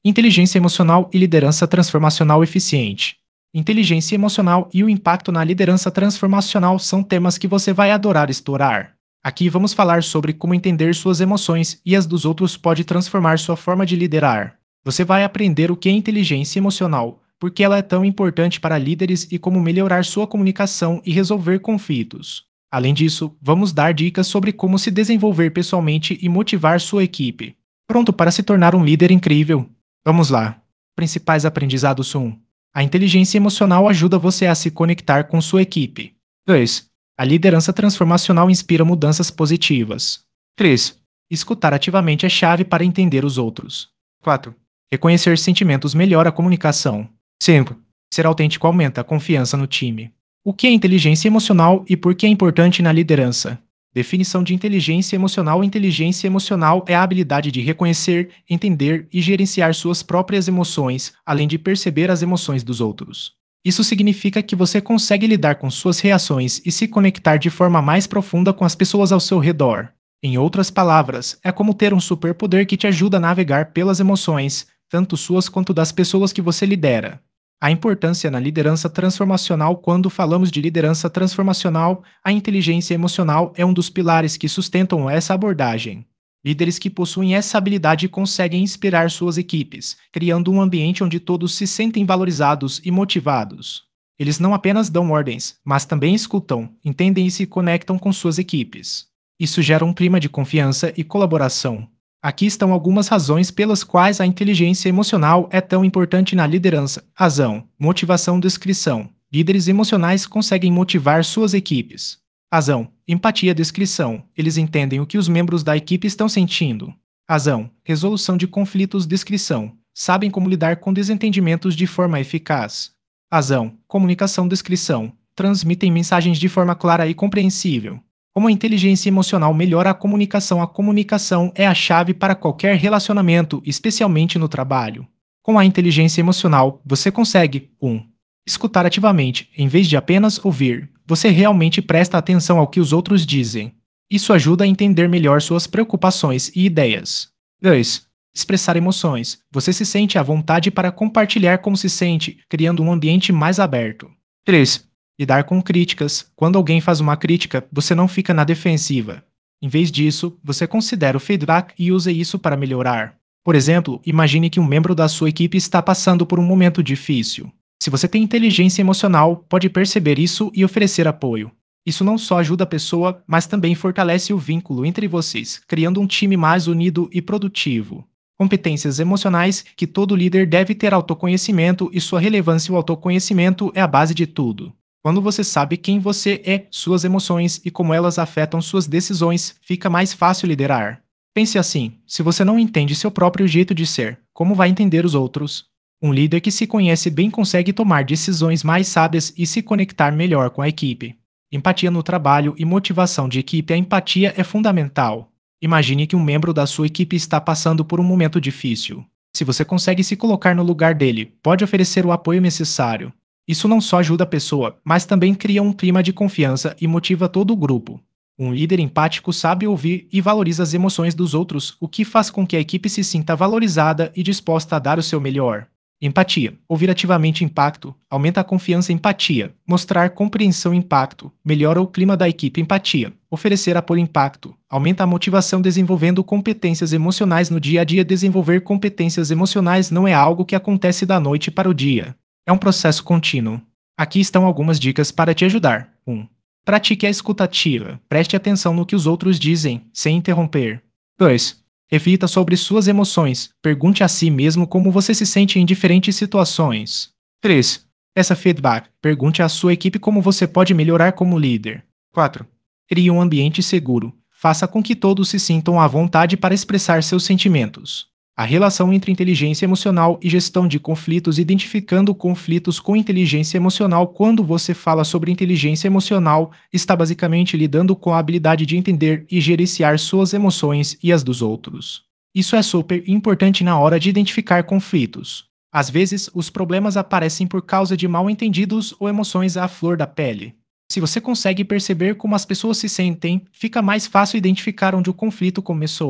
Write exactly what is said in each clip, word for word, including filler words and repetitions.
Inteligência emocional e liderança transformacional eficiente. Inteligência emocional e o impacto na liderança transformacional são temas que você vai adorar explorar. Aqui vamos falar sobre como entender suas emoções e as dos outros pode transformar sua forma de liderar. Você vai aprender o que é inteligência emocional, por que ela é tão importante para líderes e como melhorar sua comunicação e resolver conflitos. Além disso, vamos dar dicas sobre como se desenvolver pessoalmente e motivar sua equipe. Pronto para se tornar um líder incrível? Vamos lá. Principais aprendizados um. A inteligência emocional ajuda você a se conectar com sua equipe. dois. A liderança transformacional inspira mudanças positivas. três. Escutar ativamente é chave para entender os outros. quatro. Reconhecer sentimentos melhora a comunicação. cinco. Ser autêntico aumenta a confiança no time. O que é inteligência emocional e por que é importante na liderança? Definição de inteligência emocional. Inteligência emocional é a habilidade de reconhecer, entender e gerenciar suas próprias emoções, além de perceber as emoções dos outros. Isso significa que você consegue lidar com suas reações e se conectar de forma mais profunda com as pessoas ao seu redor. Em outras palavras, é como ter um superpoder que te ajuda a navegar pelas emoções, tanto suas quanto das pessoas que você lidera. A importância na liderança transformacional. Quando falamos de liderança transformacional, a inteligência emocional é um dos pilares que sustentam essa abordagem. Líderes que possuem essa habilidade conseguem inspirar suas equipes, criando um ambiente onde todos se sentem valorizados e motivados. Eles não apenas dão ordens, mas também escutam, entendem e se conectam com suas equipes. Isso gera um clima de confiança e colaboração. Aqui estão algumas razões pelas quais a inteligência emocional é tão importante na liderança. Razão: motivação. Descrição. Líderes emocionais conseguem motivar suas equipes. Razão: empatia. Descrição. Eles entendem o que os membros da equipe estão sentindo. Razão: resolução de conflitos. Descrição. Sabem como lidar com desentendimentos de forma eficaz. Razão: comunicação. Descrição. Transmitem mensagens de forma clara e compreensível. Como a inteligência emocional melhora a comunicação? A comunicação é a chave para qualquer relacionamento, especialmente no trabalho. Com a inteligência emocional, você consegue um. Escutar ativamente, em vez de apenas ouvir. Você realmente presta atenção ao que os outros dizem. Isso ajuda a entender melhor suas preocupações e ideias. dois. Expressar emoções. Você se sente à vontade para compartilhar como se sente, criando um ambiente mais aberto. três. Lidar com críticas. Quando alguém faz uma crítica, você não fica na defensiva. Em vez disso, você considera o feedback e usa isso para melhorar. Por exemplo, imagine que um membro da sua equipe está passando por um momento difícil. Se você tem inteligência emocional, pode perceber isso e oferecer apoio. Isso não só ajuda a pessoa, mas também fortalece o vínculo entre vocês, criando um time mais unido e produtivo. Competências emocionais que todo líder deve ter. Autoconhecimento e sua relevância. O autoconhecimento é a base de tudo. Quando você sabe quem você é, suas emoções e como elas afetam suas decisões, fica mais fácil liderar. Pense assim: se você não entende seu próprio jeito de ser, como vai entender os outros? Um líder que se conhece bem consegue tomar decisões mais sábias e se conectar melhor com a equipe. Empatia no trabalho e motivação de equipe. A empatia é fundamental. Imagine que um membro da sua equipe está passando por um momento difícil. Se você consegue se colocar no lugar dele, pode oferecer o apoio necessário. Isso não só ajuda a pessoa, mas também cria um clima de confiança e motiva todo o grupo. Um líder empático sabe ouvir e valoriza as emoções dos outros, o que faz com que a equipe se sinta valorizada e disposta a dar o seu melhor. Empatia. Ouvir ativamente. Impacto. Aumenta a confiança. Empatia. Mostrar compreensão. Impacto. Melhora o clima da equipe. Empatia. Oferecer apoio. Impacto. Aumenta a motivação. Desenvolvendo competências emocionais no dia a dia. Desenvolver competências emocionais não é algo que acontece da noite para o dia. É um processo contínuo. Aqui estão algumas dicas para te ajudar. um. Pratique a escuta ativa. Preste atenção no que os outros dizem, sem interromper. dois. Reflita sobre suas emoções. Pergunte a si mesmo como você se sente em diferentes situações. três. Peça feedback. Pergunte à sua equipe como você pode melhorar como líder. quatro. Crie um ambiente seguro. Faça com que todos se sintam à vontade para expressar seus sentimentos. A relação entre inteligência emocional e gestão de conflitos. Identificando conflitos com inteligência emocional. Quando você fala sobre inteligência emocional, está basicamente lidando com a habilidade de entender e gerenciar suas emoções e as dos outros. Isso é super importante na hora de identificar conflitos. Às vezes, os problemas aparecem por causa de mal-entendidos ou emoções à flor da pele. Se você consegue perceber como as pessoas se sentem, fica mais fácil identificar onde o conflito começou.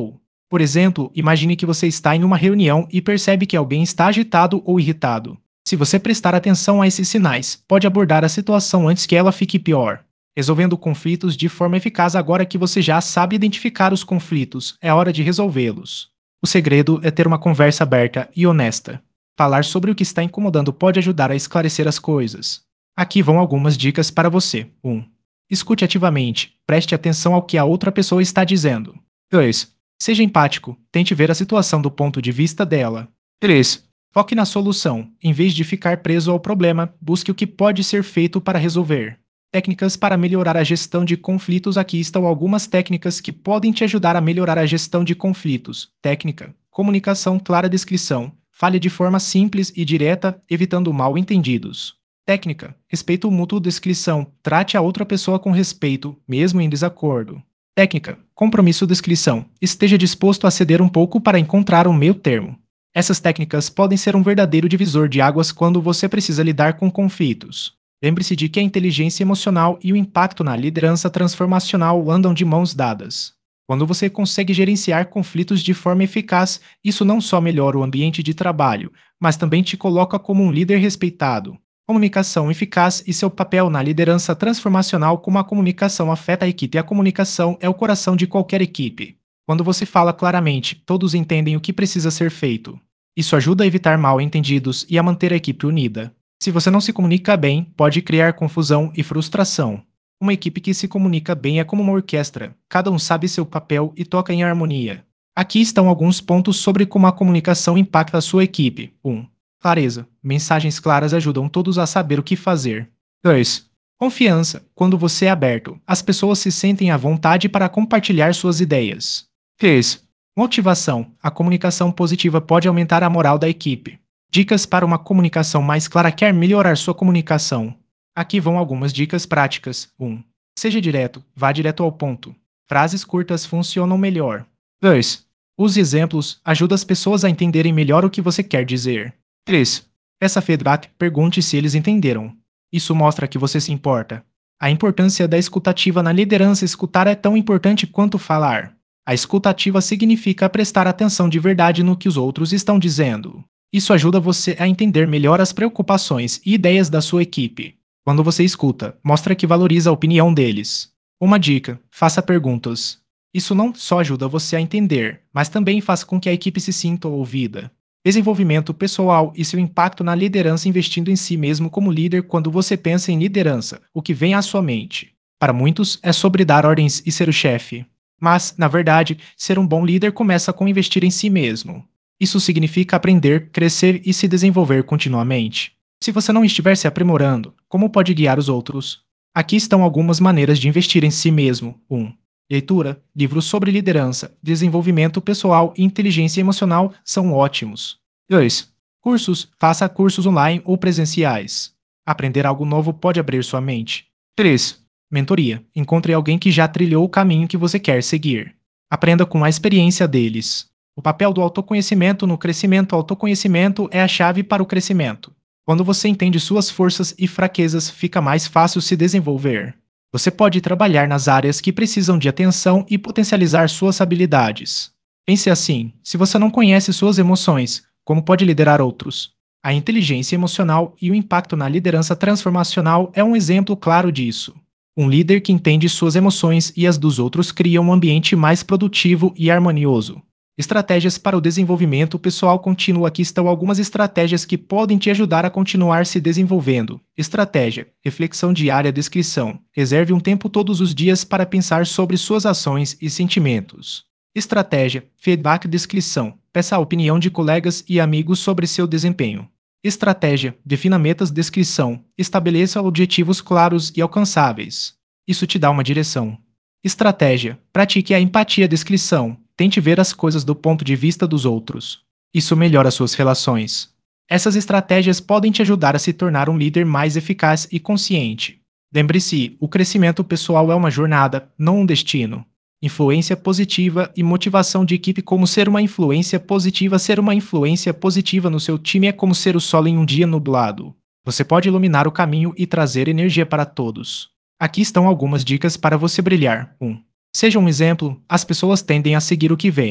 Por exemplo, imagine que você está em uma reunião e percebe que alguém está agitado ou irritado. Se você prestar atenção a esses sinais, pode abordar a situação antes que ela fique pior. Resolvendo conflitos de forma eficaz agora que você já sabe identificar os conflitos, é hora de resolvê-los. O segredo é ter uma conversa aberta e honesta. Falar sobre o que está incomodando pode ajudar a esclarecer as coisas. Aqui vão algumas dicas para você. um. Escute ativamente. Preste atenção ao que a outra pessoa está dizendo. dois. Seja empático. Tente ver a situação do ponto de vista dela. três. Foque na solução. Em vez de ficar preso ao problema, busque o que pode ser feito para resolver. Técnicas para melhorar a gestão de conflitos. Aqui estão algumas técnicas que podem te ajudar a melhorar a gestão de conflitos. Técnica: comunicação clara, descrição. Fale de forma simples e direta, evitando mal-entendidos. Técnica: respeito mútuo, descrição. Trate a outra pessoa com respeito, mesmo em desacordo. Técnica: compromisso, descrição. Esteja disposto a ceder um pouco para encontrar um meio termo. Essas técnicas podem ser um verdadeiro divisor de águas quando você precisa lidar com conflitos. Lembre-se de que a inteligência emocional e o impacto na liderança transformacional andam de mãos dadas. Quando você consegue gerenciar conflitos de forma eficaz, isso não só melhora o ambiente de trabalho, mas também te coloca como um líder respeitado. Comunicação eficaz e seu papel na liderança transformacional. Como a comunicação afeta a equipe. A comunicação é o coração de qualquer equipe. Quando você fala claramente, todos entendem o que precisa ser feito. Isso ajuda a evitar mal-entendidos e a manter a equipe unida. Se você não se comunica bem, pode criar confusão e frustração. Uma equipe que se comunica bem é como uma orquestra. Cada um sabe seu papel e toca em harmonia. Aqui estão alguns pontos sobre como a comunicação impacta a sua equipe. um. Clareza. Mensagens claras ajudam todos a saber o que fazer. dois. Confiança. Quando você é aberto, as pessoas se sentem à vontade para compartilhar suas ideias. três. Motivação. A comunicação positiva pode aumentar a moral da equipe. Dicas para uma comunicação mais clara. Quer melhorar sua comunicação? Aqui vão algumas dicas práticas. um. Seja direto. Vá direto ao ponto. Frases curtas funcionam melhor. dois. Use exemplos. Ajuda as pessoas a entenderem melhor o que você quer dizer. três. Peça feedback. Pergunte se eles entenderam. Isso mostra que você se importa. A importância da escutativa na liderança. Escutar é tão importante quanto falar. A escutativa significa prestar atenção de verdade no que os outros estão dizendo. Isso ajuda você a entender melhor as preocupações e ideias da sua equipe. Quando você escuta, mostra que valoriza a opinião deles. Uma dica: faça perguntas. Isso não só ajuda você a entender, mas também faz com que a equipe se sinta ouvida. Desenvolvimento pessoal e seu impacto na liderança. Investindo em si mesmo como líder. Quando você pensa em liderança, o que vem à sua mente? Para muitos, é sobre dar ordens e ser o chefe. Mas, na verdade, ser um bom líder começa com investir em si mesmo. Isso significa aprender, crescer e se desenvolver continuamente. Se você não estiver se aprimorando, como pode guiar os outros? Aqui estão algumas maneiras de investir em si mesmo. um. Leitura. Livros sobre liderança, desenvolvimento pessoal e inteligência emocional são ótimos. dois. Cursos. Faça cursos online ou presenciais. Aprender algo novo pode abrir sua mente. três. Mentoria. Encontre alguém que já trilhou o caminho que você quer seguir. Aprenda com a experiência deles. O papel do autoconhecimento no crescimento. O autoconhecimento é a chave para o crescimento. Quando você entende suas forças e fraquezas, fica mais fácil se desenvolver. Você pode trabalhar nas áreas que precisam de atenção e potencializar suas habilidades. Pense assim: se você não conhece suas emoções, como pode liderar outros? A inteligência emocional e o impacto na liderança transformacional é um exemplo claro disso. Um líder que entende suas emoções e as dos outros cria um ambiente mais produtivo e harmonioso. Estratégias para o desenvolvimento pessoal contínuo. Aqui estão algumas estratégias que podem te ajudar a continuar se desenvolvendo. Estratégia: reflexão diária. Descrição: reserve um tempo todos os dias para pensar sobre suas ações e sentimentos. Estratégia: feedback. Descrição: peça a opinião de colegas e amigos sobre seu desempenho. Estratégia: defina metas. Descrição: estabeleça objetivos claros e alcançáveis. Isso te dá uma direção. Estratégia: pratique a empatia. Descrição: tente ver as coisas do ponto de vista dos outros. Isso melhora suas relações. Essas estratégias podem te ajudar a se tornar um líder mais eficaz e consciente. Lembre-se, o crescimento pessoal é uma jornada, não um destino. Influência positiva e motivação de equipe. Como ser uma influência positiva? Ser uma influência positiva no seu time é como ser o sol em um dia nublado. Você pode iluminar o caminho e trazer energia para todos. Aqui estão algumas dicas para você brilhar. um. Seja um exemplo. As pessoas tendem a seguir o que veem.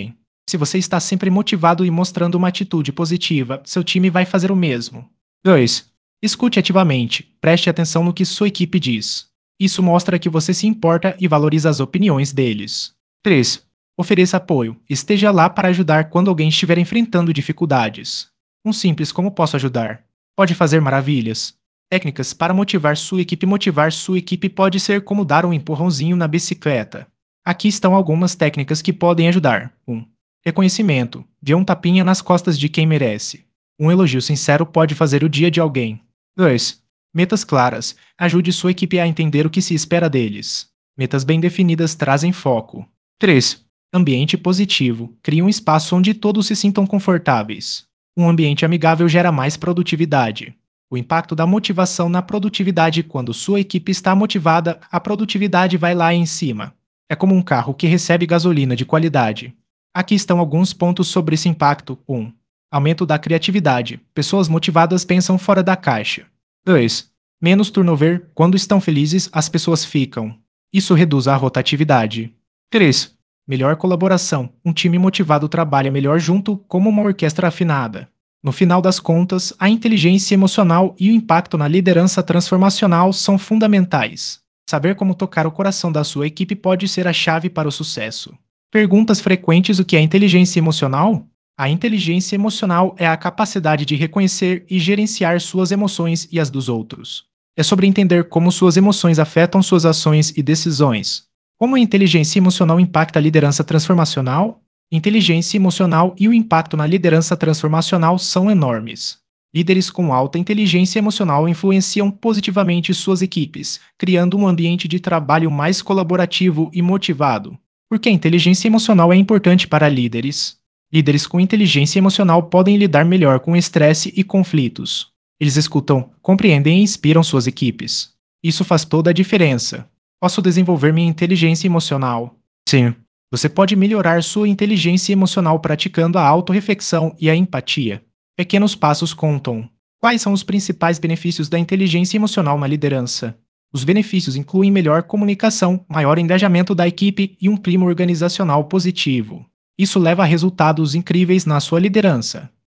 Se você está sempre motivado e mostrando uma atitude positiva, seu time vai fazer o mesmo. dois. Escute ativamente. Preste atenção no que sua equipe diz. Isso mostra que você se importa e valoriza as opiniões deles. três. Ofereça apoio. Esteja lá para ajudar quando alguém estiver enfrentando dificuldades. Um simples como posso ajudar pode fazer maravilhas. Técnicas para motivar sua equipe. Motivar sua equipe pode ser como dar um empurrãozinho na bicicleta. Aqui estão algumas técnicas que podem ajudar. um. Reconhecimento. Dê um tapinha nas costas de quem merece. Um elogio sincero pode fazer o dia de alguém. dois. Metas claras. Ajude sua equipe a entender o que se espera deles. Metas bem definidas trazem foco. três. Ambiente positivo. Crie um espaço onde todos se sintam confortáveis. Um ambiente amigável gera mais produtividade. O impacto da motivação na produtividade. Quando sua equipe está motivada, a produtividade vai lá em cima. É como um carro que recebe gasolina de qualidade. Aqui estão alguns pontos sobre esse impacto. um. Aumento da criatividade. Pessoas motivadas pensam fora da caixa. dois. Menos turnover. Quando estão felizes, as pessoas ficam. Isso reduz a rotatividade. três. Melhor colaboração. Um time motivado trabalha melhor junto, como uma orquestra afinada. No final das contas, a inteligência emocional e o impacto na liderança transformacional são fundamentais. Saber como tocar o coração da sua equipe pode ser a chave para o sucesso. Perguntas frequentes: o que é inteligência emocional? A inteligência emocional é a capacidade de reconhecer e gerenciar suas emoções e as dos outros. É sobre entender como suas emoções afetam suas ações e decisões. Como a inteligência emocional impacta a liderança transformacional? Inteligência emocional e o impacto na liderança transformacional são enormes. Líderes com alta inteligência emocional influenciam positivamente suas equipes, criando um ambiente de trabalho mais colaborativo e motivado. Por que a inteligência emocional é importante para líderes? Líderes com inteligência emocional podem lidar melhor com estresse e conflitos. Eles escutam, compreendem e inspiram suas equipes. Isso faz toda a diferença. Posso desenvolver minha inteligência emocional? Sim. Você pode melhorar sua inteligência emocional praticando a autorreflexão e a empatia. Pequenos passos contam. Quais são os principais benefícios da inteligência emocional na liderança? Os benefícios incluem melhor comunicação, maior engajamento da equipe e um clima organizacional positivo. Isso leva a resultados incríveis na sua liderança.